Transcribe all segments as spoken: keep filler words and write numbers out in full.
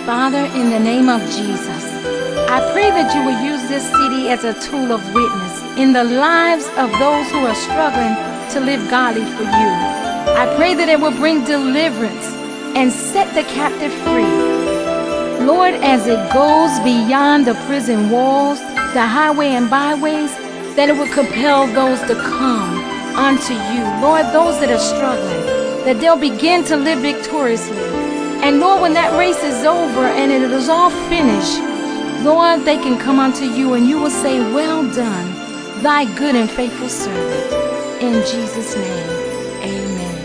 Father, in the name of Jesus, I pray that you will use this city as a tool of witness in the lives of those who are struggling to live godly for you. I pray that it will bring deliverance and set the captive free. Lord, as it goes beyond the prison walls, the highway and byways, that it will compel those to come unto you. Lord, those that are struggling, that they'll begin to live victoriously. And Lord, when that race is over and it is all finished, Lord, they can come unto you and you will say, well done, thy good and faithful servant. In Jesus' name, amen.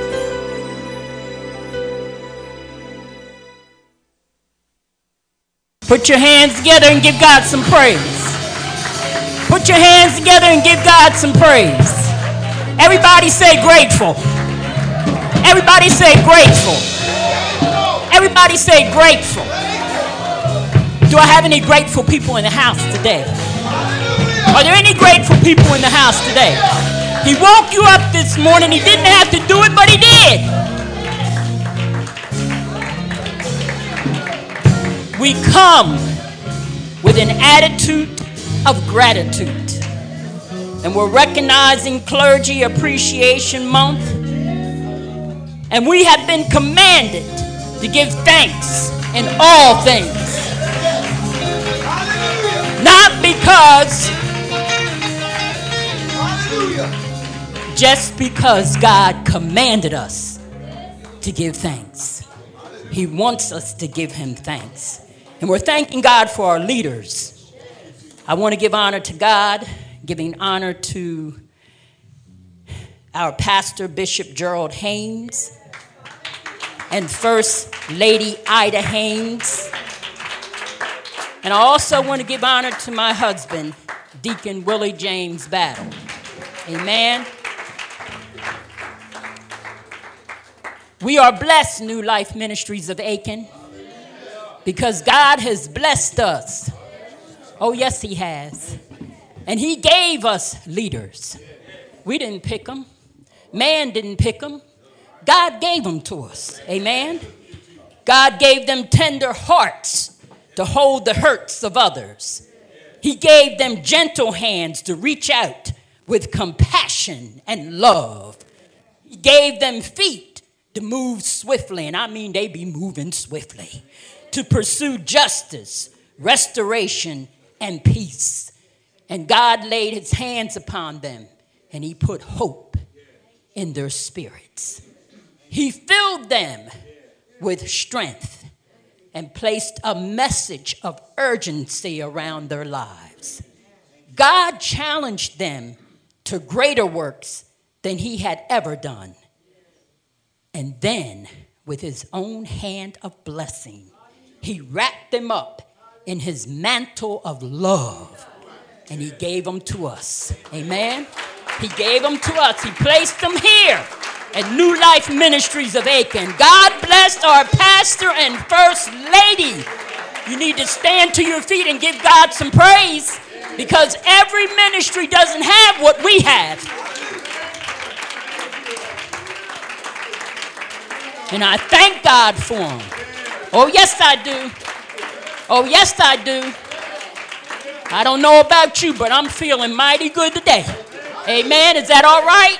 Put your hands together and give God some praise. Put your hands together and give God some praise. Everybody say grateful. Everybody say grateful. Everybody say grateful. Do I have any grateful people in the house today? Are there any grateful people in the house today? He woke you up this morning. He didn't have to do it, but he did. We come with an attitude of gratitude. And we're recognizing Clergy Appreciation Month. And we have been commanded to give thanks in all things. Not because, just because God commanded us to give thanks. He wants us to give him thanks. And we're thanking God for our leaders. I want to give honor to God, giving honor to our pastor, Bishop Gerald Haynes, and First Lady Ida Haynes. And I also want to give honor to my husband, Deacon Willie James Battle. Amen. We are blessed, New Life Ministries of Aiken, because God has blessed us. Oh, yes, he has. And he gave us leaders. We didn't pick them. Man didn't pick them. God gave them to us. Amen. God gave them tender hearts to hold the hurts of others. He gave them gentle hands to reach out with compassion and love. He gave them feet to move swiftly, and I mean they be moving swiftly, to pursue justice, restoration, and peace. And God laid his hands upon them, and he put hope in their spirits. He filled them with strength and placed a message of urgency around their lives. God challenged them to greater works than he had ever done. And then, with his own hand of blessing, he wrapped them up in his mantle of love, and he gave them to us. Amen? He gave them to us. He placed them here at New Life Ministries of Aiken. God bless our pastor and first lady. You need to stand to your feet and give God some praise, because every ministry doesn't have what we have. And I thank God for them. Oh, yes, I do. Oh, yes, I do. I don't know about you, but I'm feeling mighty good today. Amen. Is that all right?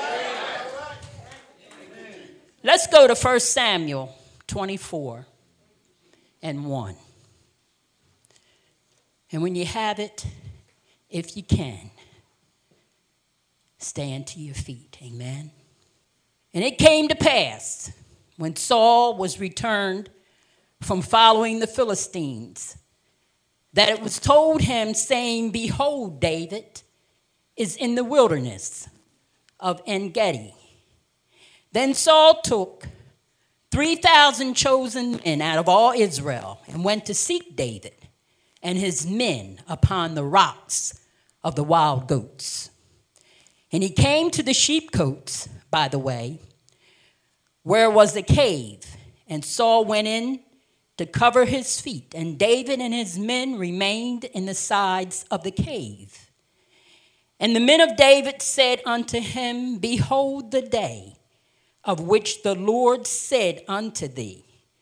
Let's go to First Samuel twenty-four and one. And when you have it, if you can, stand to your feet. Amen. And it came to pass, when Saul was returned from following the Philistines, that it was told him, saying, behold, David is in the wilderness of En-Gedi. Then Saul took three thousand chosen men out of all Israel and went to seek David and his men upon the rocks of the wild goats. And he came to the sheepcotes, by the way, where was a cave, and Saul went in to cover his feet, and David and his men remained in the sides of the cave. And the men of David said unto him, behold the day of which the Lord said unto thee,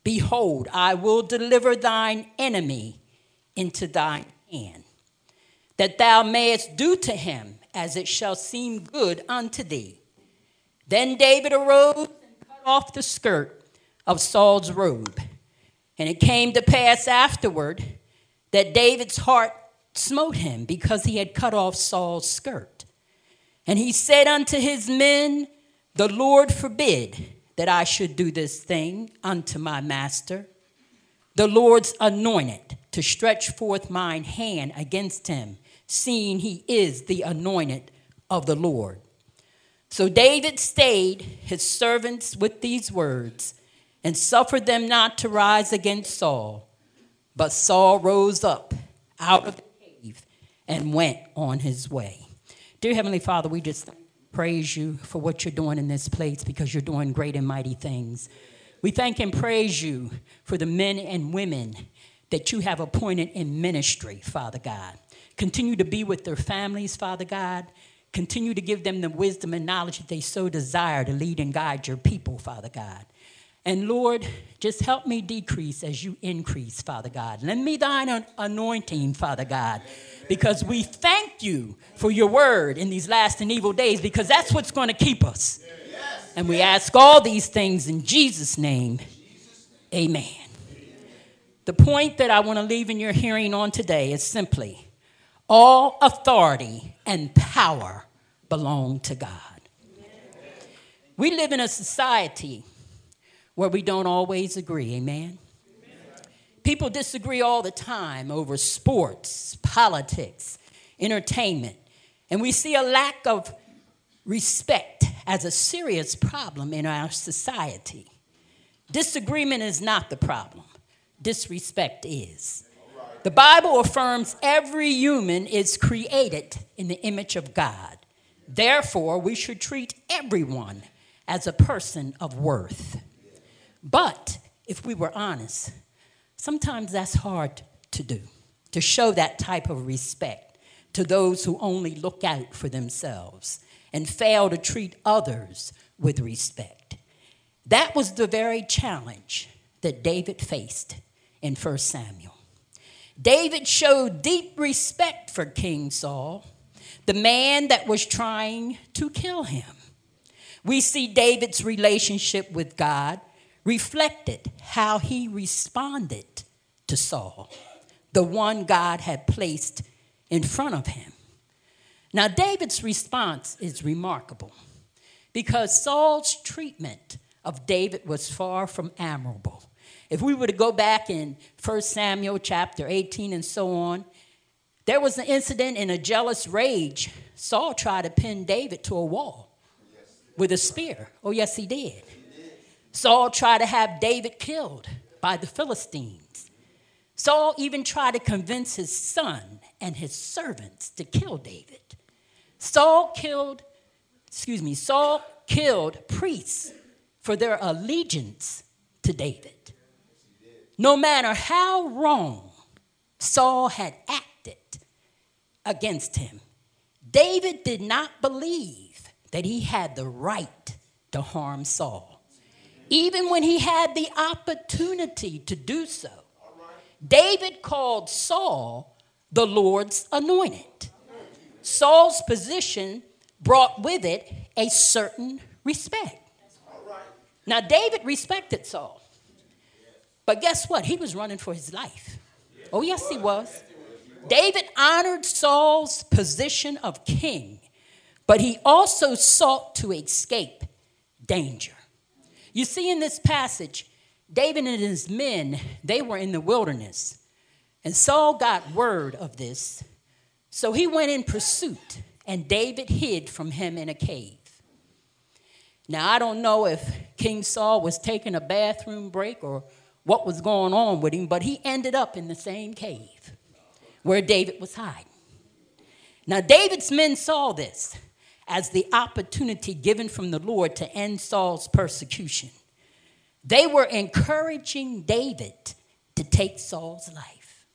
Behold, I will deliver thine enemy into thine hand, that thou mayest do to him as it shall seem good unto thee. Then David arose and cut off the skirt of Saul's robe. And it came to pass afterward that David's heart smote him because he had cut off Saul's skirt. And he said unto his men, the Lord forbid that I should do this thing unto my master, the Lord's anointed, to stretch forth mine hand against him, seeing he is the anointed of the Lord. So David stayed his servants with these words, and suffered them not to rise against Saul. But Saul rose up out of the cave and went on his way. Dear Heavenly Father, we just praise you for what you're doing in this place, because you're doing great and mighty things. We thank and praise you for the men and women that you have appointed in ministry, Father God. Continue to be with their families, Father God. Continue to give them the wisdom and knowledge that they so desire to lead and guide your people, Father God. And Lord, just help me decrease as you increase, Father God. Lend me thine anointing, Father God, because we thank you for your word in these last and evil days, because that's what's going to keep us. And we ask all these things in Jesus' name. Amen. The point that I want to leave in your hearing on today is simply, all authority and power belong to God. We live in a society where we don't always agree, amen? People disagree all the time over sports, politics, entertainment, and we see a lack of respect as a serious problem in our society. Disagreement is not the problem. Disrespect is. The Bible affirms every human is created in the image of God. Therefore, we should treat everyone as a person of worth. But if we were honest, sometimes that's hard to do, to show that type of respect to those who only look out for themselves and fail to treat others with respect. That was the very challenge that David faced in First Samuel. David showed deep respect for King Saul, the man that was trying to kill him. We see David's relationship with God reflected how he responded to Saul, the one God had placed in front of him. Now, David's response is remarkable because Saul's treatment of David was far from admirable. If we were to go back in First Samuel chapter eighteen and so on, there was an incident in a jealous rage. Saul tried to pin David to a wall with a spear. Oh, yes, he did. Saul tried to have David killed by the Philistines. Saul even tried to convince his son and his servants to kill David. Saul killed, excuse me, Saul killed priests for their allegiance to David. No matter how wrong Saul had acted against him, David did not believe that he had the right to harm Saul. Even when he had the opportunity to do so, David called Saul the Lord's anointed. Saul's position brought with it a certain respect. Now, David respected Saul. But guess what? He was running for his life. Oh, yes, he was. David honored Saul's position of king, but he also sought to escape danger. You see, in this passage, David and his men, they were in the wilderness. And Saul got word of this. So he went in pursuit, and David hid from him in a cave. Now, I don't know if King Saul was taking a bathroom break or what was going on with him, but he ended up in the same cave where David was hiding. Now, David's men saw this as the opportunity given from the Lord to end Saul's persecution. They were encouraging David to take Saul's life.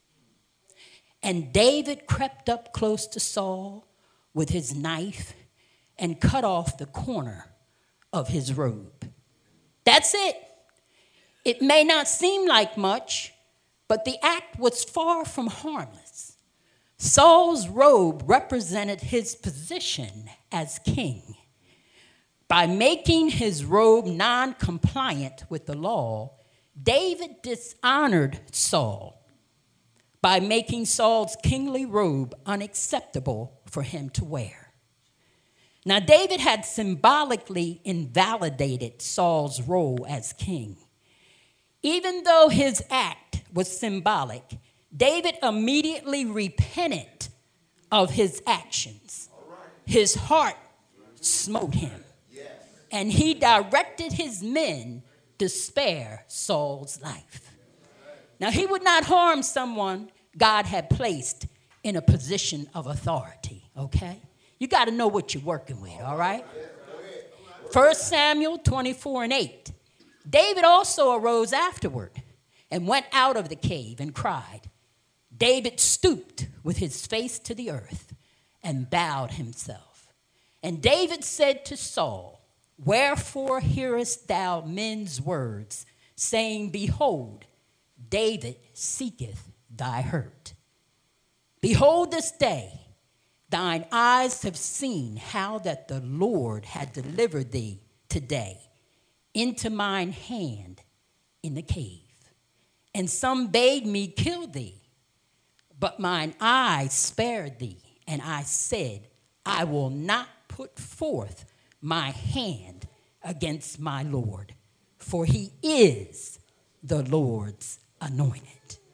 And David crept up close to Saul with his knife and cut off the corner of his robe. That's it. It may not seem like much, but the act was far from harmless. Saul's robe represented his position as king. By making his robe non-compliant with the law, David dishonored Saul by making Saul's kingly robe unacceptable for him to wear. Now, David had symbolically invalidated Saul's role as king. Even though his act was symbolic, David immediately repented of his actions. His heart smote him, and he directed his men to spare Saul's life. Now, he would not harm someone God had placed in a position of authority, okay? You got to know what you're working with, all right? First Samuel twenty-four and eight. David also arose afterward and went out of the cave and cried. David stooped with his face to the earth and bowed himself. And David said to Saul, wherefore hearest thou men's words, saying, behold, David seeketh thy hurt. Behold, this day thine eyes have seen how that the Lord had delivered thee today into mine hand in the cave. And some bade me kill thee, but mine eyes spared thee. And I said, I will not put forth my hand against my Lord, for he is the Lord's anointed.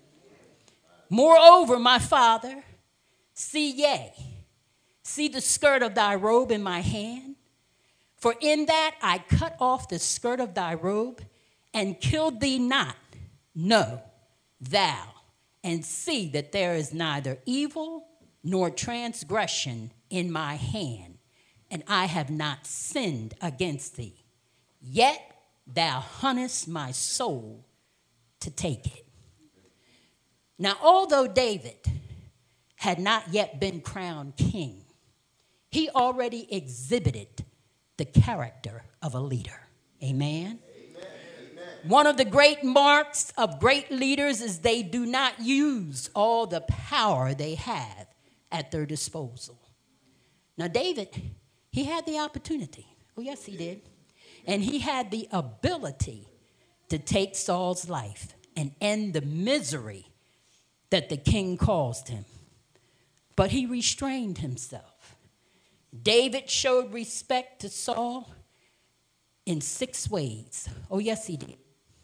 Moreover, my father, see yea, see the skirt of thy robe in my hand. For in that I cut off the skirt of thy robe and killed thee not. No, thou, and see that there is neither evil nor transgression in my hand, and I have not sinned against thee. Yet thou huntest my soul to take it. Now, although David had not yet been crowned king, he already exhibited the character of a leader. Amen? Amen. One of the great marks of great leaders is they do not use all the power they have at their disposal. Now, David, he had the opportunity. Oh, yes, he did. And he had the ability to take Saul's life and end the misery that the king caused him. But he restrained himself. David showed respect to Saul in six ways. Oh, yes, he did.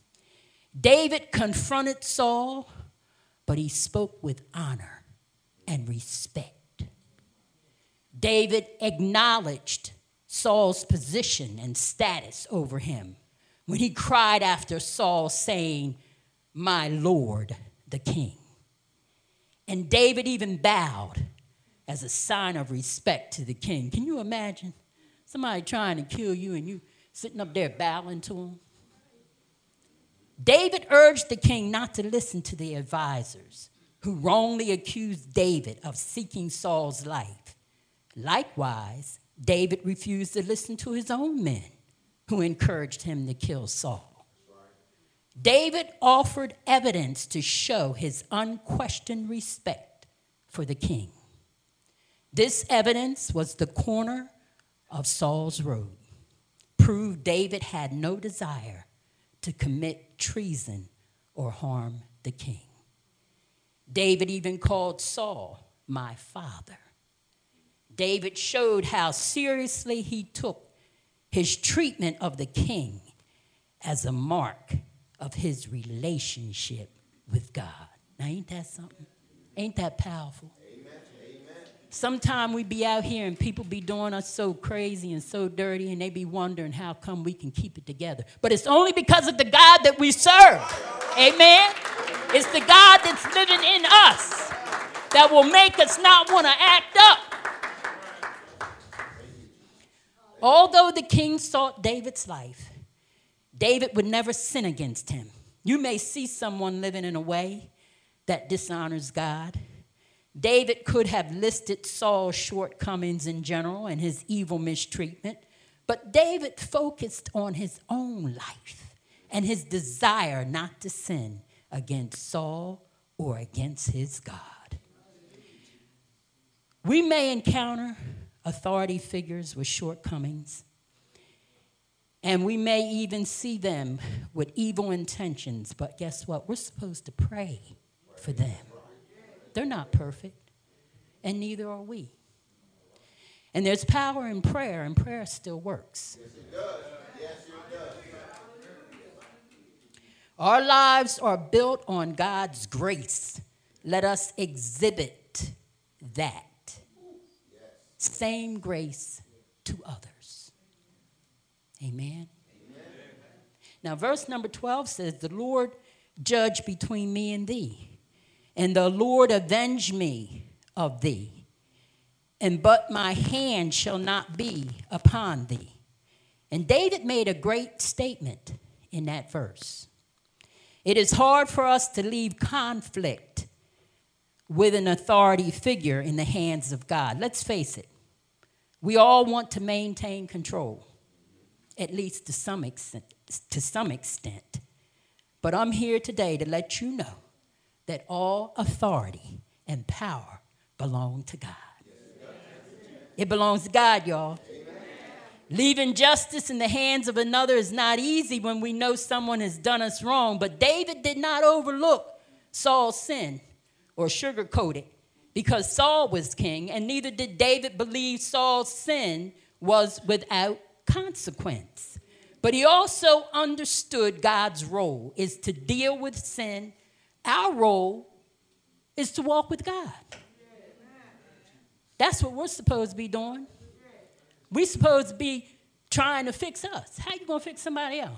David confronted Saul, but he spoke with honor and respect. David acknowledged Saul's position and status over him when he cried after Saul, saying, my Lord, the king. And David even bowed as a sign of respect to the king. Can you imagine somebody trying to kill you and you sitting up there bowing to him? David urged the king not to listen to the advisors who wrongly accused David of seeking Saul's life. Likewise, David refused to listen to his own men who encouraged him to kill Saul. David offered evidence to show his unquestioned respect for the king. This evidence was the corner of Saul's robe, proved David had no desire to commit treason or harm the king. David even called Saul my father. David showed how seriously he took his treatment of the king as a mark of his relationship with God. Now, ain't that something? Ain't that powerful? Sometimes we be out here and people be doing us so crazy and so dirty, and they be wondering how come we can keep it together. But it's only because of the God that we serve. Amen? It's the God that's living in us that will make us not want to act up. Although the king sought David's life, David would never sin against him. You may see someone living in a way that dishonors God. David could have listed Saul's shortcomings in general and his evil mistreatment, but David focused on his own life and his desire not to sin against Saul or against his God. We may encounter authority figures with shortcomings, and we may even see them with evil intentions, but guess what? We're supposed to pray for them. They're not perfect, and neither are we. And there's power in prayer, and prayer still works. Yes, it does. Yes, it does. Our lives are built on God's grace. Let us exhibit that same grace to others. Amen. Amen. Now, verse number twelve says, the Lord judge between me and thee, and the Lord avenge me of thee, and but my hand shall not be upon thee. And David made a great statement in that verse. It is hard for us to leave conflict with an authority figure in the hands of God. Let's face it. We all want to maintain control, at least to some extent, to some extent. But I'm here today to let you know that all authority and power belong to God. It belongs to God, y'all. Leaving justice in the hands of another is not easy when we know someone has done us wrong. But David did not overlook Saul's sin or sugarcoat it, because Saul was king, and neither did David believe Saul's sin was without consequence. But he also understood God's role is to deal with sin. Our role is to walk with God. That's what we're supposed to be doing. We're supposed to be trying to fix us. How you going to fix somebody else?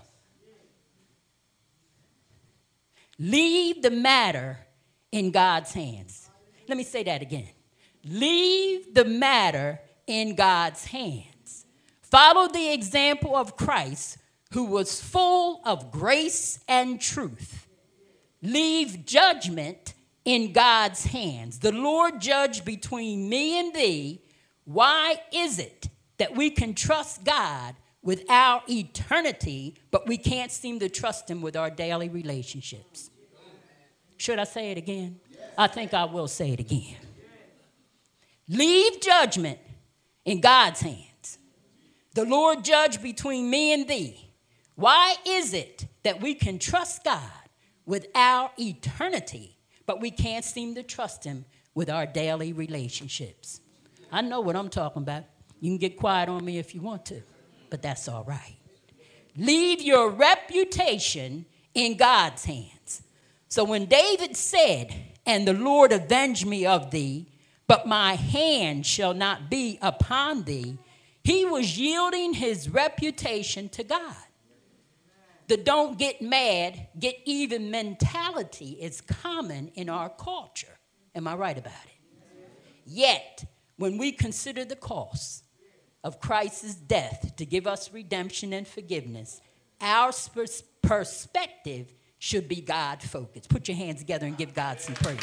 Leave the matter in God's hands. Let me say that again. Leave the matter in God's hands. Follow the example of Christ, who was full of grace and truth. Leave judgment in God's hands. The Lord judge between me and thee. Why is it that we can trust God with our eternity, but we can't seem to trust him with our daily relationships? Should I say it again? I think I will say it again. Leave judgment in God's hands. The Lord judge between me and thee. Why is it that we can trust God with our eternity, but we can't seem to trust him with our daily relationships? I know what I'm talking about. You can get quiet on me if you want to, but that's all right. Leave your reputation in God's hands. So when David said, and the Lord avenge me of thee, but my hand shall not be upon thee, he was yielding his reputation to God. The don't get mad, get even mentality is common in our culture. Am I right about it? Yet, when we consider the cost of Christ's death to give us redemption and forgiveness, our pers- perspective should be God-focused. Put your hands together and give God some praise.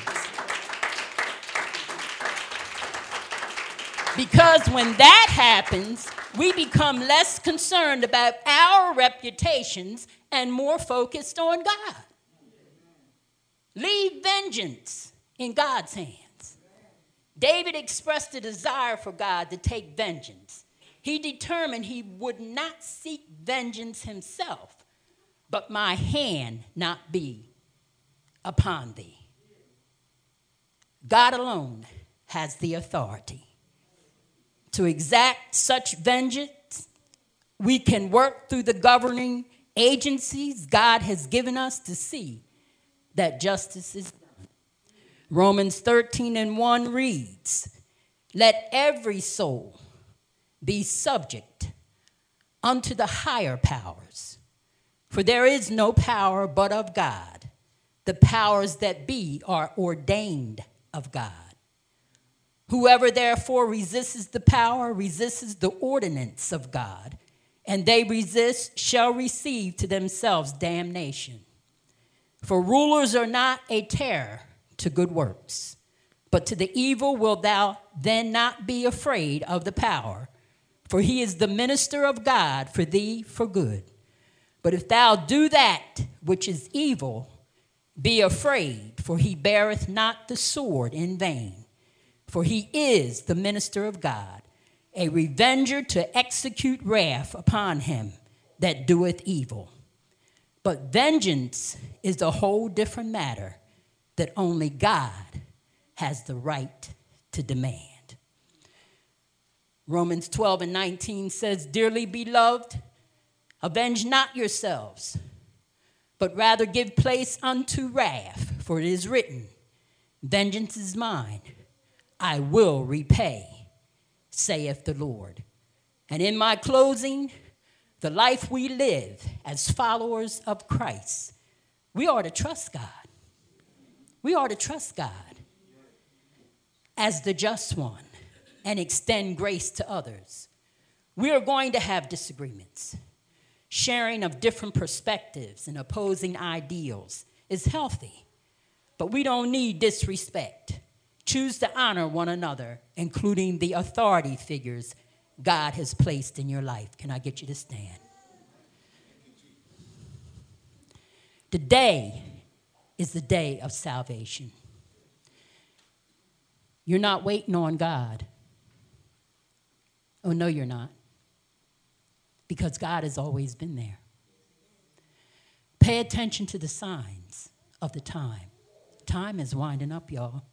Because when that happens, we become less concerned about our reputations and more focused on God. Leave vengeance in God's hands. David expressed a desire for God to take vengeance. He determined he would not seek vengeance himself, but my hand not be upon thee. God alone has the authority to exact such vengeance. We can work through the governing agencies God has given us to see that justice is done. Romans thirteen and one reads, let every soul be subject unto the higher powers, for there is no power but of God. The powers that be are ordained of God. Whoever therefore resists the power resists the ordinance of God, and they resist shall receive to themselves damnation. For rulers are not a terror to good works, but to the evil wilt thou then not be afraid of the power, for he is the minister of God for thee for good. But if thou do that which is evil, be afraid, for he beareth not the sword in vain. For he is the minister of God, a revenger to execute wrath upon him that doeth evil. But vengeance is a whole different matter that only God has the right to demand. Romans twelve and nineteen says, Dearly beloved, avenge not yourselves, but rather give place unto wrath, for it is written, Vengeance is mine, I will repay, saith the Lord. And in my closing, the life we live as followers of Christ, we are to trust God. We are to trust God as the just one and extend grace to others. We are going to have disagreements. Sharing of different perspectives and opposing ideals is healthy, but we don't need disrespect. Choose to honor one another, including the authority figures God has placed in your life. Can I get you to stand? Today is the day of salvation. You're not waiting on God. Oh, no, you're not. Because God has always been there. Pay attention to the signs of the time. Time is winding up, y'all.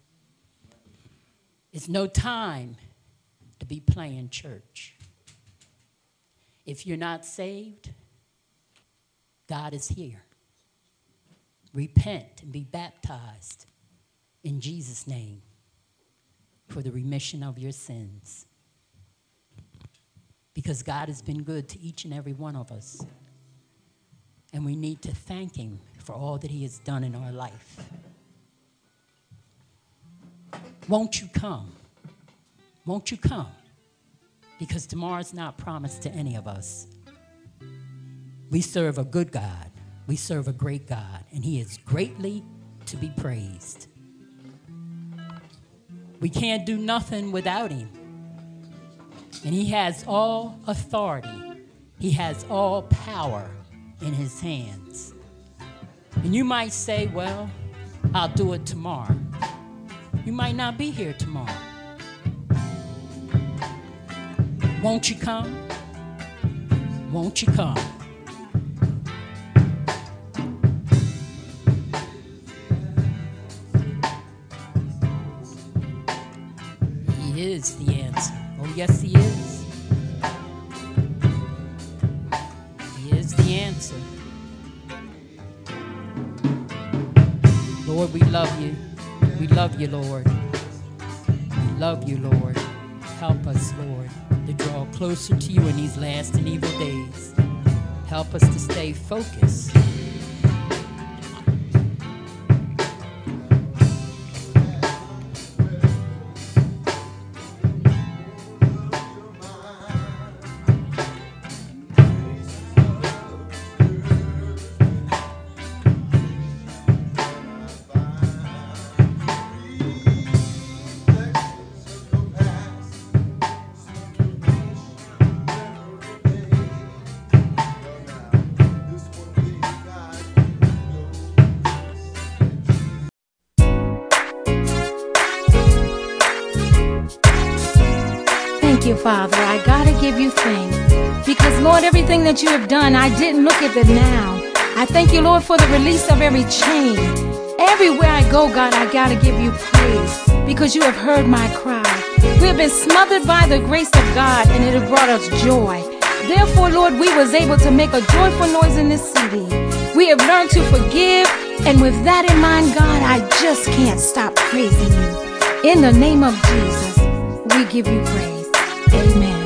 It's no time to be playing church. If you're not saved, God is here. Repent and be baptized in Jesus' name for the remission of your sins. Because God has been good to each and every one of us. And we need to thank him for all that he has done in our life. Won't you come? Won't you come? Because tomorrow's not promised to any of us. We serve a good God. We serve a great God. And he is greatly to be praised. We can't do nothing without him. And he has all authority. He has all power in his hands. And you might say, well, I'll do it tomorrow. You might not be here tomorrow. Won't you come? Won't you come? He is the answer. Oh, yes, he is. He is the answer. Lord, we love you. We love you, Lord. We love you, Lord. Help us, Lord, to draw closer to you in these last and evil days. Help us to stay focused. Thank you, Father. I gotta give you thanks. Because, Lord, everything that you have done, I didn't look at it now. I thank you, Lord, for the release of every chain. Everywhere I go, God, I gotta give you praise. Because you have heard my cry. We have been smothered by the grace of God, and it has brought us joy. Therefore, Lord, we was able to make a joyful noise in this city. We have learned to forgive, and with that in mind, God, I just can't stop praising you. In the name of Jesus, we give you praise. Amen.